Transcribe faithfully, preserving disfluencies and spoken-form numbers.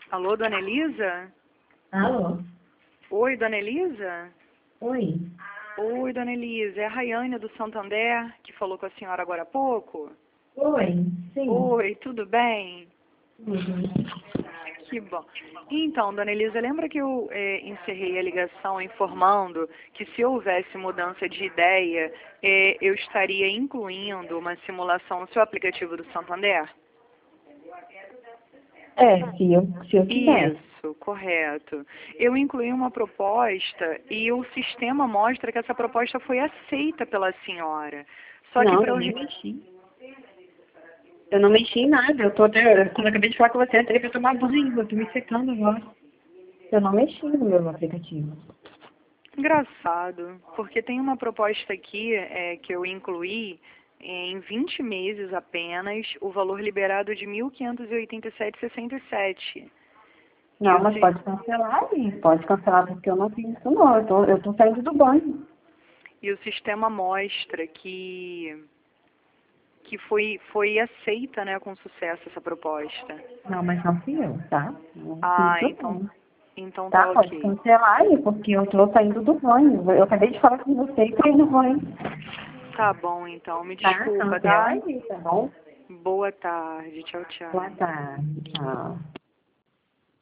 Alô, dona Elisa? Alô? Oi, dona Elisa? Oi? Oi, dona Elisa. É a Rayane do Santander, que falou com a senhora agora há pouco? Oi? Sim. Oi, tudo bem? Uhum. Que bom. Então, dona Elisa, lembra que eu é, encerrei a ligação informando que se houvesse mudança de ideia, é, eu estaria incluindo uma simulação no seu aplicativo do Santander? É, se eu, se eu quiser. Isso, correto. Eu incluí uma proposta e o sistema mostra que essa proposta foi aceita pela senhora. Só que Não, para eu eu... nem mexi. Eu não mexi em nada. Eu tô até, quando eu acabei de falar com você, entrei pra tomar banho. Eu tô me secando agora. Eu não mexi no meu aplicativo. Engraçado, porque tem uma proposta aqui é, que eu incluí em vinte meses apenas, o valor liberado de mil quinhentos e oitenta e sete vírgula sessenta e sete. E Não, o, mas si- pode cancelar aí. Pode cancelar porque eu não fiz isso não. Eu tô, eu tô saindo do banho. e o sistema mostra que, que foi, foi aceita, né, com sucesso essa proposta. Não, mas não fui eu, tá? Não fiz Ah, isso então, não. então tá Tá? Pode ok. cancelar aí, porque eu tô saindo do banho. Eu acabei de falar com você e caí no banho. Tá bom, então. Me Tá? desculpa, Cancela tá? aí, tá bom? Boa tarde. Tchau, Boa tchau. tarde. Tchau.